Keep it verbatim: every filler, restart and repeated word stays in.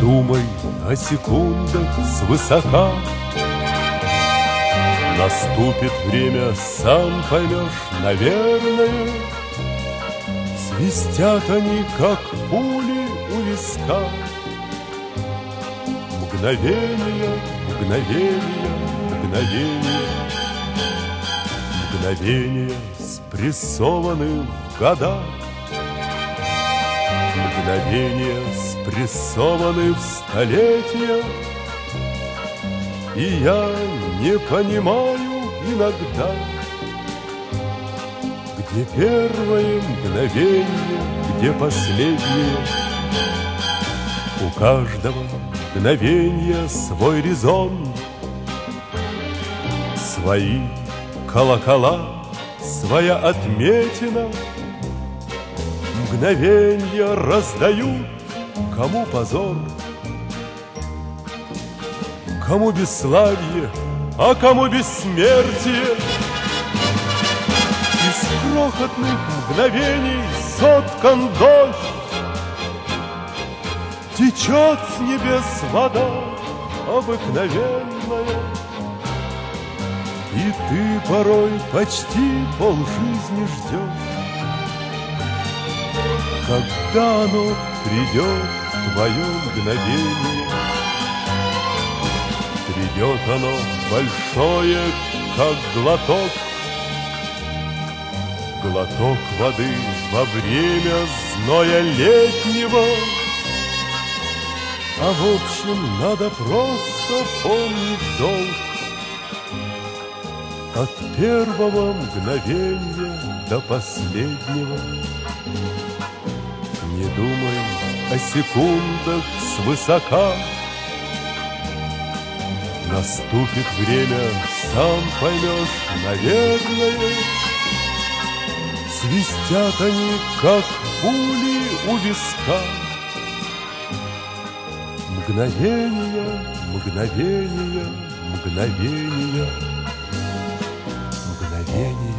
думай о секундах свысока. Наступит время, сам поймешь, наверное. Свистят они, как пули у виска. Мгновение, мгновение, мгновение. Мгновения спрессованы в года. Мгновения спрессованы в столетия. И я не понимаю иногда, где первое мгновение, где последнее. У каждого мгновения свой резон, свои колокола, своя отметина. Мгновенья раздают, кому позор, кому бесславие, а кому бессмертие. Из крохотных мгновений соткан дождь, течет с небес вода обыкновенная. И ты порой почти полжизни ждешь, когда оно придет, твое мгновение. Придет оно большое, как глоток, глоток воды во время зноя летнего. А в общем, надо просто помнить долг. От первого мгновения до последнего. Не думай о секундах свысока. Наступит время, сам поймешь, наверное. Свистят они, как пули у виска. Мгновения, мгновения, мгновения. Мгновения